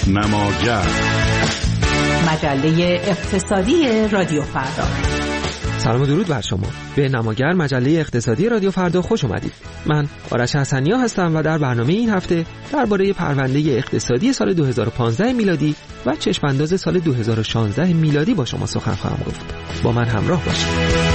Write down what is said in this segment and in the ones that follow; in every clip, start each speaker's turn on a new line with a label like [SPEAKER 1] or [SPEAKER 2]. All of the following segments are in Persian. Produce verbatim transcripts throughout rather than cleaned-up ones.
[SPEAKER 1] نماگر،
[SPEAKER 2] مجله اقتصادی رادیو فردا.
[SPEAKER 3] سلام و درود بر شما. به نماگر، مجله اقتصادی رادیو فردا خوش اومدید. من آرش حسنیا هستم و در برنامه این هفته درباره پرونده اقتصادی سال دو هزار و پانزده میلادی و چشم‌انداز سال دو هزار و شانزده میلادی با شما سخن خواهم گفت. با من همراه باشید.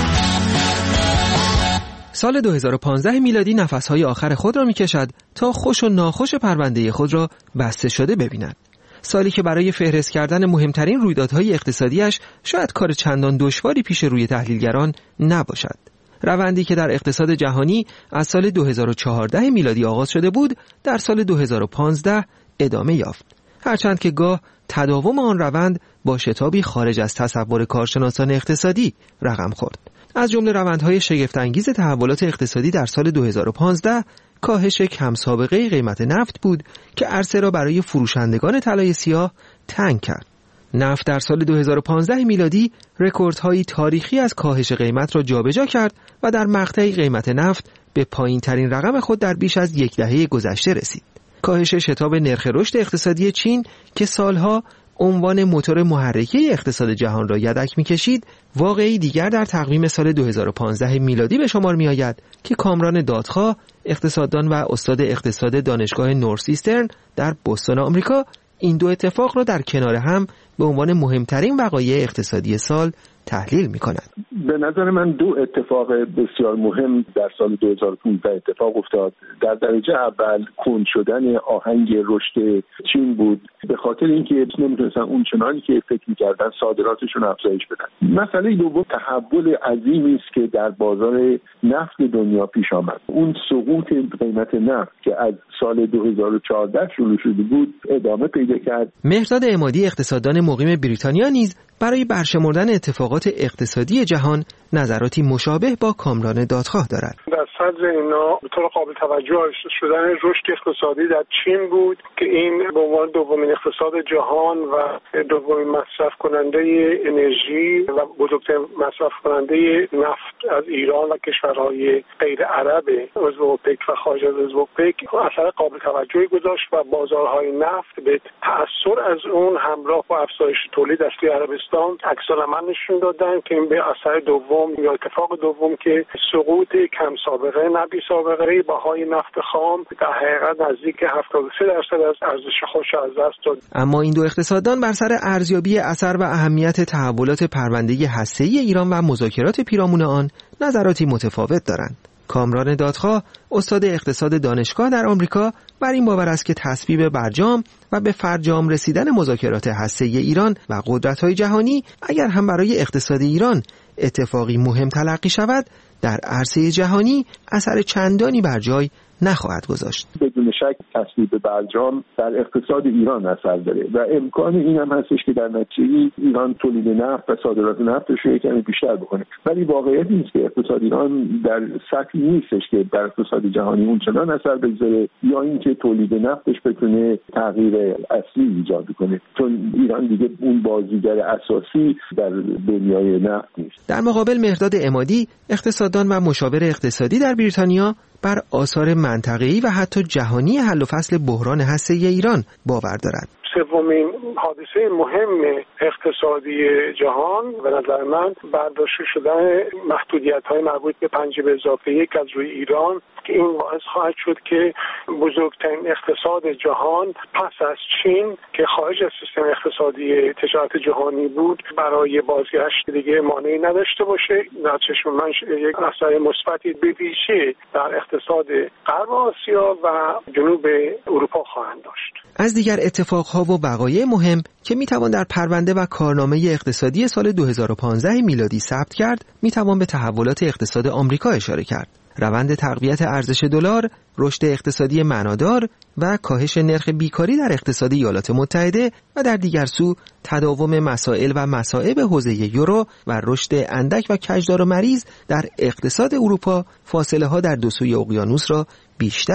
[SPEAKER 3] سال دو هزار و پانزده میلادی نفس‌های آخر خود را می‌کشد تا خوش و ناخوش پرونده خود را بسته شده ببیند. سالی که برای فهرست کردن مهمترین رویدادهای اقتصادیش شاید کار چندان دشواری پیش روی تحلیلگران نباشد. روندی که در اقتصاد جهانی از سال دو هزار و چهارده میلادی آغاز شده بود، در سال دو هزار و پانزده ادامه یافت. هرچند که گاه تداوم آن روند با شتابی خارج از تصور کارشناسان اقتصادی رقم خورد. از جمله روندهای شگفت‌انگیز تحولات اقتصادی در سال دو هزار و پانزده کاهش کم سابقه قیمت نفت بود که عرصه را برای فروشندگان طلای سیاه تنگ کرد. نفت در سال دو هزار و پانزده میلادی رکوردهایی تاریخی از کاهش قیمت را جابجا کرد و در مقطعی قیمت نفت به پایین‌ترین رقم خود در بیش از یک دهه گذشته رسید. کاهش شتاب نرخ رشد اقتصادی چین که سالها عنوان موتور محرکه اقتصاد جهان را یدک می‌کشید، واقعی دیگر در تقویم سال دو هزار و پانزده میلادی به شمار می‌آید که کامران دادخواه، اقتصاددان و استاد اقتصاد دانشگاه نورث-ایسترن در بوستون آمریکا، این دو اتفاق را در کنار هم به عنوان مهمترین وقایع اقتصادی سال تحلیل می‌کند.
[SPEAKER 4] به نظر من دو اتفاق بسیار مهم در سال دو هزار و پانزده اتفاق افتاد. در درجه اول کند شدن آهنگ رشد چین بود، به خاطر اینکه نمیتونستن اون چنانی که فکر می‌کردن صادراتشون افزایش بدن. مسئله دوم تحول عظیمی است که در بازار نفت دنیا پیش آمد. اون سقوط قیمت نفت که از سال دو هزار و چهارده شروع شده بود ادامه پیدا کرد.
[SPEAKER 3] مهرداد عمادی، اقتصاددان مقیم بریتانیا، نیز برای برشمردن اتفاقات اقتصادی جهان نظراتی مشابه با کامران دادخواه دارد.
[SPEAKER 5] در صدر اینا به طور قابل توجه شدن رشد اقتصادی در چین بود که این به عنوان دومین اقتصاد جهان و دومین مصرف کننده انرژی و بزرگترین مصرف کننده نفت از ایران و کشورهای غیر عرب عضو اوپک و خارج از عضو اوپک اثر قابل توجهی گذاشت و بازارهای نفت به تأثیر از اون همراه با افزایش تولید از سوی عربستان عکس‌العمل نشون دادن که این به اثر دوم یا اتفاق دوم که سقوط کم سابقه نه بی سابقه بهای نفت خام در حقیقت نزدیک هفتاد و سه درصد از ارزش خودش از دست داد.
[SPEAKER 3] اما این دو اقتصاددان بر سر ارزیابی اثر و اهمیت تحولات پرونده هسته‌ای ایران و مذاکرات پیرامون آن نظراتی متفاوت دارند. کامران دادخواه، استاد اقتصاد دانشگاه در آمریکا، بر این باور است که تصویب برجام و به فرجام رسیدن مذاکرات هسته‌ای ایران و قدرت‌های جهانی اگر هم برای اقتصاد ایران اتفاقی مهم تلقی شود، در عرصه جهانی اثر چندانی بر جای نخواهد گذاشت.
[SPEAKER 4] بدون شک تصویب برجام در اقتصاد ایران اثر داره و امکان این هم هستش که در نتیجه ایران تولید نفت و صادرات نفتش رو یکمی بیشتر بکنه. ولی واقعیت این است که اقتصاد ایران در سطحی نیستش که در اقتصاد جهانی اون چنان اثر بگذاره یا اینکه تولید نفتش بتونه تغییر اصلی ایجاد کنه، چون ایران دیگه اون بازیگر اساسی در دنیای نفت نیست.
[SPEAKER 3] در مقابل مهرداد عمادی، اقتصاددان و مشاور اقتصادی در بریتانیا، بر آثار منطقه‌ای و حتی جهانی حل و فصل بحران هسته‌ای ایران باور دارد.
[SPEAKER 5] سومین حادثه مهم اقتصادی جهان به نظر من برداشته شدن محدودیت‌های مربوط به پنج به اضافه یک از روی ایران که این باعث خواهد شد که بزرگترین اقتصاد جهان پس از چین که خارج از سیستم اقتصادی تجارت جهانی بود برای بازگشت دیگه مانعی نداشته باشه. در چشم من یک اثر مثبتی به ویژه در اقتصاد غرب آسیا و جنوب اروپا خواهند داشت.
[SPEAKER 3] از دیگر اتفاقها و وقایع مهم که میتوان در پرونده و کارنامه اقتصادی سال دو هزار و پانزده میلادی ثبت کرد، میتوان به تحولات اقتصاد آمریکا اشاره کرد. روند تقویت ارزش دلار، رشد اقتصادی معنادار و کاهش نرخ بیکاری در اقتصاد ایالات متحده و در دیگر سو تداوم مسائل و مصائب حوزه یورو و رشد اندک و کجدار و مریض در اقتصاد اروپا فاصله ها در دو سوی اقیانوس را بیشتر کرد.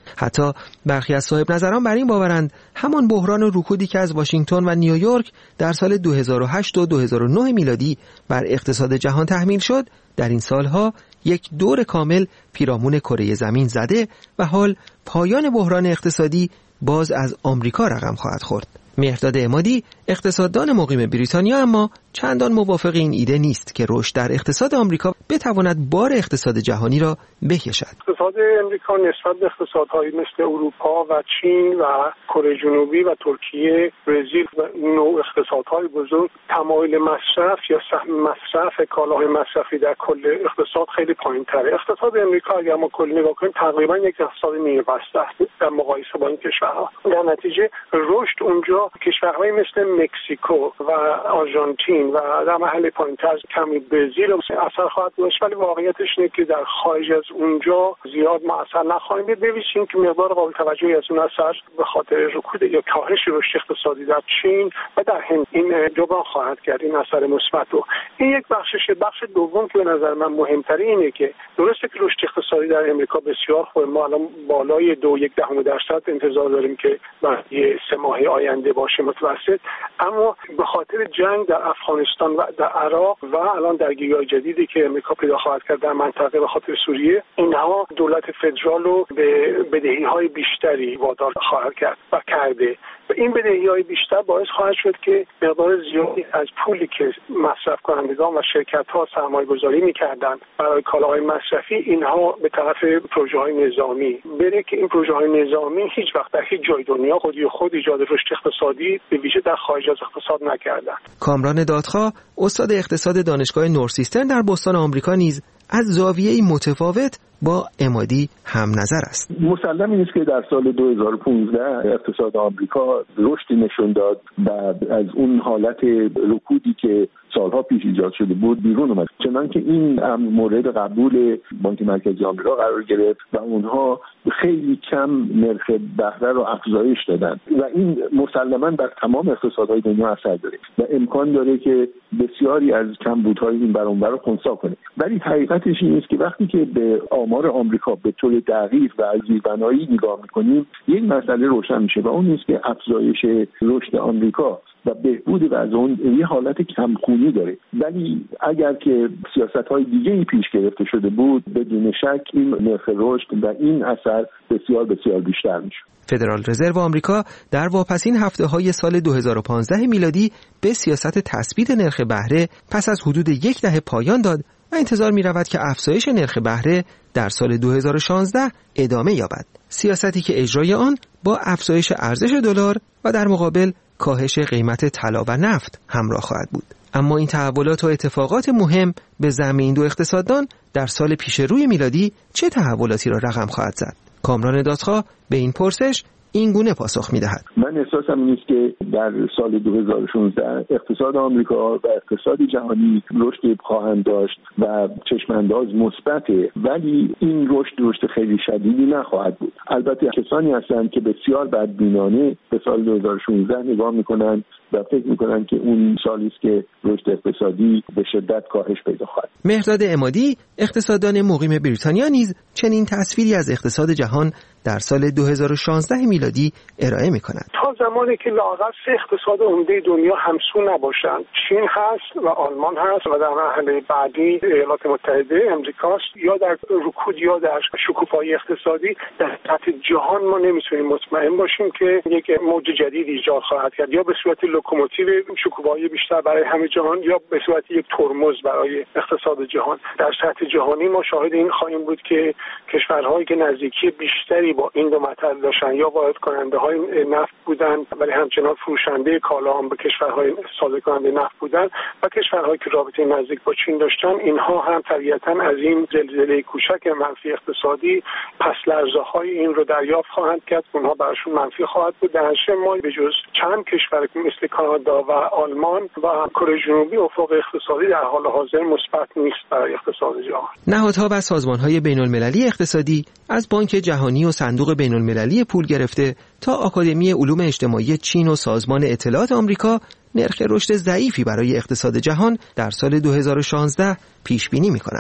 [SPEAKER 3] حتی برخی از صاحب نظران بر این باورند همان بحران و رکودی که از واشنگتن و نیویورک در سال دو هزار و هشت و دو هزار و نه میلادی بر اقتصاد جهان تحمیل شد، در این سالها یک دور کامل پیرامون کره زمین زده و حال پایان بحران اقتصادی باز از آمریکا رقم خواهد خورد. مهرداد عمادی اقتصاددان مقیم بریتانیا اما چندان موافق این ایده نیست که رشد در اقتصاد آمریکا بتواند بار اقتصاد جهانی را بکشد.
[SPEAKER 5] اقتصاد آمریکا نسبت به اقتصادهای مثل اروپا و چین و کره جنوبی و ترکیه، برزیل و نوع اقتصادهای بزرگ تمایل مصرف یا سهم مصرف کالاهای مصرفی در کل اقتصاد خیلی پایین‌تره. اقتصاد آمریکا اگر ما کلی نگاه کنیم تقریبا یک اقتصاد نیمه بسته است در مقایسه با این کشورها. در نتیجه رشد اونجا کشورهای مثل مکزیکو و آرژانتین و در محل پایین‌تر کمی برزیل اثر خواهد داشت، ولی واقعیتش اینه که در خارج از اونجا زیاد ما اثر نخواهیم دید. ببینید که مقدار قابل توجهی از اون اثر به خاطر رکود یا کاهش رشد اقتصادی در چین و در هند این جبران خواهد کرد این اثر مثبت رو. این یک بخششه. بخش دوم که به نظر من مهمتره اینه که درسته که رشد اقتصادی در امریکا بسیار خوبه، ما الان بالای دو یک دهم درصد انتظار داریم که برای سه ماه آینده باشه متوسط، اما به خاطر جنگ در افغانستان و در عراق و الان درگیری‌های جدیدی که امریکا پیدا خواهد کرد در منطقه به خاطر سوریه، اینها دولت فدرال رو به بدهی‌های بیشتری وادار خواهد کرد و کرده و این بدهی‌های بیشتر باعث خواهد شد که مقدار زیادی از پولی که مصرف کنندگان و شرکت‌ها سرمایه‌گذاری می‌کردند برای کالاهای مصرفی اینها به طرف پروژه‌های نظامی بره که این پروژه‌های نظامی هیچ وقت در هیچ جای دنیا خودی خود ایجاد رشد اقتصادی به ویژه در خارج از اقتصاد نکردند.
[SPEAKER 3] کامران دادخواه استاد اقتصاد دانشگاه نورسیسترن در بوستون آمریکا نیز از زاویه‌ای متفاوت با عمادی هم نظر است.
[SPEAKER 4] مسلم این است که در سال دو هزار و پانزده اقتصاد آمریکا رشدی نشون داد و از اون حالت رکودی که سالها پیش ایجاد شده بود بیرون اومد، چنانکه این مورد قبول بانک مرکزی آمریکا قرار گرفت و اونها خیلی کم نرخ بهره رو افزایش دادن و این مسلماً بر تمام اقتصادهای دنیا اثر داره و امکان داره که بسیاری از کمبودهای این برانور رو خنثی کنه. ولی حقیقتش این است که وقتی که به آمار آمریکا به طور دقیق و از زیربنایی نگاه می‌کنیم یک مسئله روشن میشه و اون است که افزایش رشد آمریکا و بهبود وضع اون یه حالت کمخونی داره، ولی اگر که سیاست‌های دیگه‌ای پیش گرفته شده بود بدون شک این نرخ رشد و این اثر بسیار بسیار بیشتر میشه.
[SPEAKER 3] فدرال رزرو آمریکا در واپسین هفته‌های سال دو هزار و پانزده میلادی به سیاست تثبیت نرخ بهره پس از حدود یک دهه پایان داد و انتظار می‌رود که افزایش نرخ بهره در سال دو هزار و شانزده ادامه یابد. سیاستی که اجرای آن با افزایش ارزش دلار و در مقابل کاهش قیمت طلا و نفت همراه خواهد بود. اما این تحولات و اتفاقات مهم به زعم این دو اقتصاددان در سال پیش روی میلادی چه تحولاتی را رقم خواهد زد؟ کامران دادخواه به این پرسش این گونه پاسخ می‌دهد.
[SPEAKER 4] من احساسم این است که در سال دو هزار و شانزده اقتصاد آمریکا و اقتصاد جهانی رشد خواهند داشت و چشمانداز مثبته، ولی این رشد رشد خیلی شدیدی نخواهد بود. البته کسانی هستند که بسیار بدبینانه به سال دو هزار و شانزده نگاه می‌کنند و فکر می‌کنند که اون سالی است که رشد اقتصادی به شدت کاهش پیدا خواهد.
[SPEAKER 3] مهرداد عمادی اقتصاددان مقیم بریتانیا نیز چنین تصویری از اقتصاد جهان در سال دو هزار و شانزده میلادی ارائه می‌کند.
[SPEAKER 5] تا زمانی که لااقل سه اقتصاد عمده دنیا همسو نباشند، چین هست و آلمان هست و در مرحله بعدی ایالات متحده امریکاست، یا در رکود یا در شکوفایی اقتصادی در سطح جهان ما نمیتونیم مطمئن باشیم که یک موج جدید ایجاد خواهد کرد، یا به صورت لوکوموتیو شکوفایی بیشتر برای همه جهان یا به صورت یک ترمز برای اقتصاد جهان. در سطح جهانی ما شاهد این خواهیم بود که کشورهایی که نزدیکی بیشتری با این دو مطلب داشتن یا وارد کننده های نفت بودن ولی همچنان فروشنده کالا هم به کشورهای صادر کننده نفت بودن و کشورهایی که رابطه نزدیک با چین داشتن، اینها هم طبیعتاً از این زلزله کوچک منفی اقتصادی پس لرزه های این رو دریافت خواهند کرد، اونها براشون منفی خواهد بود. در نتیجه ما به جز چند کشور مثل کانادا و آلمان و کره جنوبی افق اقتصادی در حال حاضر مثبت نیست برای اقتصاد جهان.
[SPEAKER 3] نهادها و سازمان‌های بین‌المللی اقتصادی از بانک جهانی و صندوق بین‌المللی پول گرفته تا آکادمی علوم اجتماعی چین و سازمان اطلاعات آمریکا نرخ رشد ضعیفی برای اقتصاد جهان در سال دو هزار و شانزده پیش بینی می‌کنند.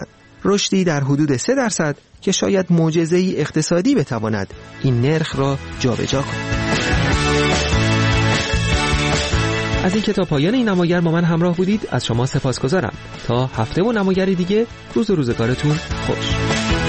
[SPEAKER 3] رشدی در حدود سه درصد که شاید معجزه‌ای اقتصادی بتواند این نرخ را جابجا کند. از این که تا پایان این نماگر با من همراه بودید از شما سپاسگزارم. تا هفته و نماگری دیگه روز و روزگارتون خوش.